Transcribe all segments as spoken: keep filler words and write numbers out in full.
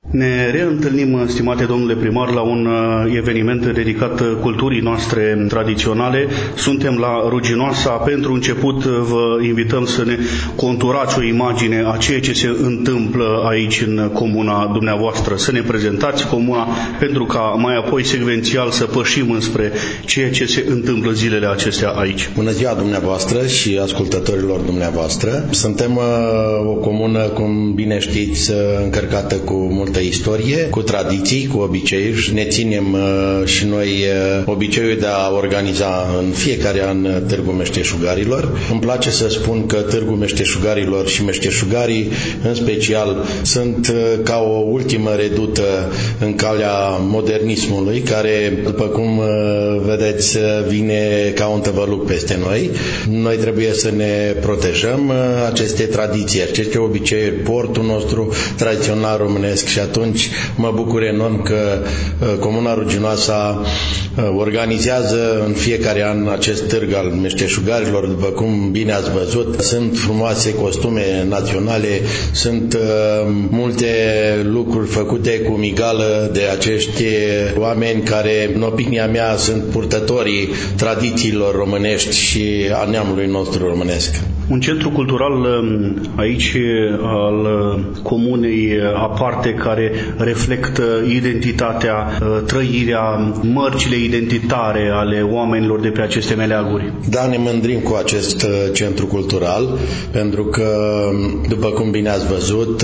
Ne reîntâlnim, stimate domnule primar, la un eveniment dedicat culturii noastre tradiționale. Suntem la Ruginoasa. Pentru început vă invităm să ne conturați o imagine a ceea ce se întâmplă aici în comuna dumneavoastră. Să ne prezentați comuna pentru ca mai apoi secvențial să pășim înspre ceea ce se întâmplă zilele acestea aici. Bună ziua dumneavoastră și ascultătorilor dumneavoastră. Suntem o comună, cum bine știți, încărcată cu multă istorie, cu tradiții, cu obiceiuri. Ne ținem uh, și noi uh, obiceiul de a organiza în fiecare an Târgul Meșteșugarilor. Îmi place să spun că Târgul Meșteșugarilor și meșteșugarii, în special, sunt uh, ca o ultimă redută în calea modernismului, care, după cum uh, vedeți, vine ca un tăvăluc peste noi. Noi trebuie să ne protejăm uh, aceste tradiții, aceste obiceiuri, portul nostru tradițional românesc, și atunci mă bucur enorm că uh, Comuna Ruginoasa uh, organizează în fiecare an acest târg al meșteșugarilor. După cum bine ați văzut, sunt frumoase costume naționale, sunt uh, multe lucruri făcute cu migală de acești oameni care, în opinia mea, sunt purtătorii tradițiilor românești și a neamului nostru românesc. Un centru cultural aici al comunei aparte, care reflectă identitatea, trăirea, mărcile identitare ale oamenilor de pe aceste meleaguri. Da, ne mândrim cu acest centru cultural, pentru că, după cum bine ați văzut,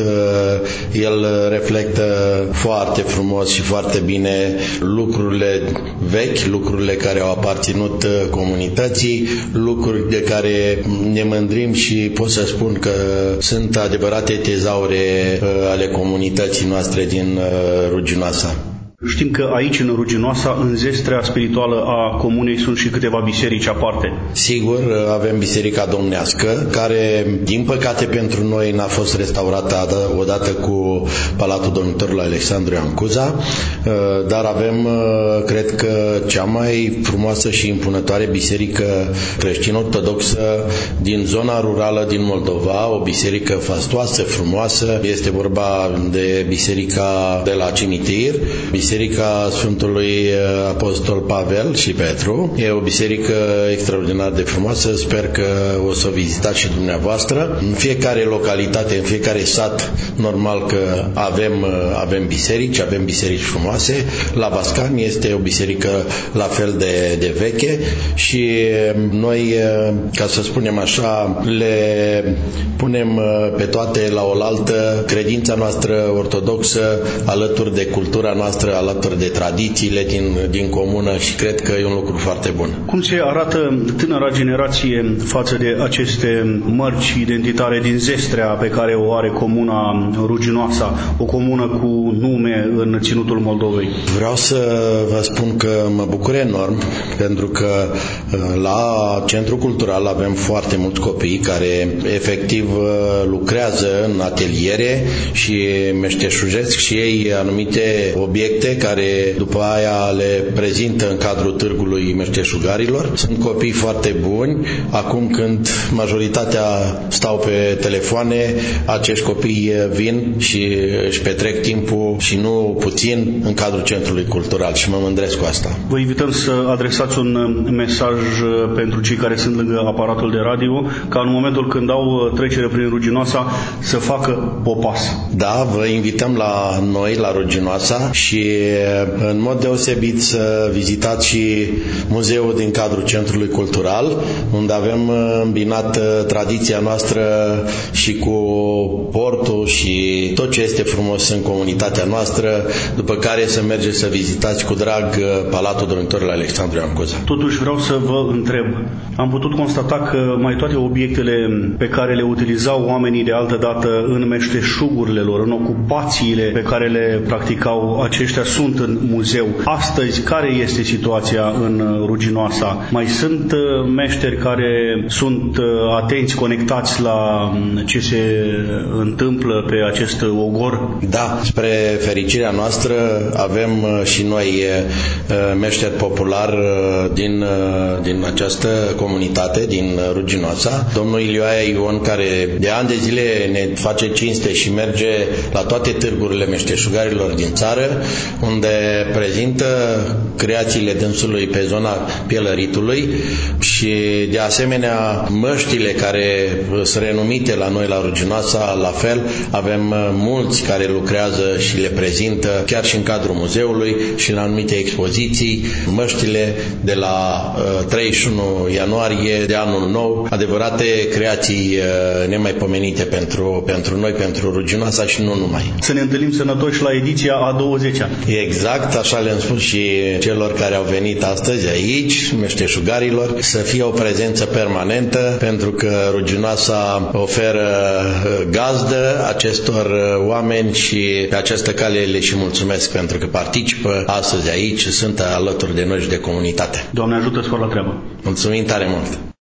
el reflectă foarte frumos și foarte bine lucrurile vechi, lucrurile care au aparținut comunității, lucruri de care ne mândrim și pot să spun că sunt adevărate tezaure ale comunității noastre din Ruginoasa. Știm că aici, în Ruginoasa, în zestrea spirituală a comunei, sunt și câteva biserici aparte. Sigur, avem Biserica Domnească, care, din păcate pentru noi, n-a fost restaurată odată cu Palatul Domnitorului Alexandru Ioan Cuza, dar avem, cred că, cea mai frumoasă și impunătoare biserică creștin-ortodoxă din zona rurală din Moldova, o biserică fastoasă, frumoasă. Este vorba de biserica de la cimitir, Biserica Sfântului Apostol Pavel și Petru. E o biserică extraordinar de frumoasă, sper că o să o vizitați și dumneavoastră. În fiecare localitate, în fiecare sat, normal că avem, avem biserici, avem biserici frumoase. La Vascani este o biserică la fel de, de veche și noi, ca să spunem așa, le punem pe toate la oaltă, credința noastră ortodoxă alături de cultura noastră, alături de tradițiile din, din comună, și cred că e un lucru foarte bun. Cum se arată tânăra generație față de aceste mărci identitare din zestrea pe care o are comuna Ruginoasa, o comună cu nume în ținutul Moldovei? Vreau să vă spun că mă bucur enorm, pentru că la Centrul Cultural avem foarte mulți copii care efectiv lucrează în ateliere și meșteșugesc și ei anumite obiecte care după aia le prezintă în cadrul Târgului Meșteșugarilor. Sunt copii foarte buni. Acum, când majoritatea stau pe telefoane, acești copii vin și își petrec timpul, și nu puțin, în cadrul Centrului Cultural, și mă mândresc cu asta. Vă invităm să adresați un mesaj pentru cei care sunt lângă aparatul de radio, ca în momentul când au trecere prin Ruginoasa să facă popas. Da, vă invităm la noi, la Ruginoasa, și în mod deosebit să vizitați și muzeul din cadrul Centrului Cultural, unde avem îmbinat tradiția noastră și cu portul și tot ce este frumos în comunitatea noastră, după care să mergeți să vizitați cu drag Palatul Domnitorului Alexandru Ioan Cuza. Totuși vreau să vă întreb, am putut constata că mai toate obiectele pe care le utilizau oamenii de altă dată în meșteșugurile lor, în ocupațiile pe care le practicau aceștia, sunt în muzeu. Astăzi, care este situația în Ruginoasa? Mai sunt meșteri care sunt atenți, conectați la ce se întâmplă pe acest ogor? Da, spre fericirea noastră avem și noi meșter popular din, din această comunitate, din Ruginoasa, domnul Ilioaia Ion, care de ani de zile ne face cinste și merge la toate târgurile meșteșugarilor din țară, unde prezintă creațiile dânsului pe zona pielăritului și de asemenea măștile care sunt renumite la noi la Ruginoasa, la fel avem mulți care lucrează și le prezintă chiar și în cadrul muzeului și în anumite expoziții, măștile de la uh, treizeci și unu ianuarie de anul nou, adevărate creații uh, nemaipomenite pentru, pentru noi, pentru Ruginoasa și nu numai. Să ne întâlnim sănătoși la ediția a douăzecea. Exact, așa le-am spus și celor care au venit astăzi aici, meșteșugarilor, să fie o prezență permanentă, pentru că Ruginoasa oferă gazdă acestor oameni și pe această cale le și mulțumesc pentru că participă astăzi aici, sunt alături de noi și de comunitate. Doamne ajută, spor la treabă! Mulțumim tare mult!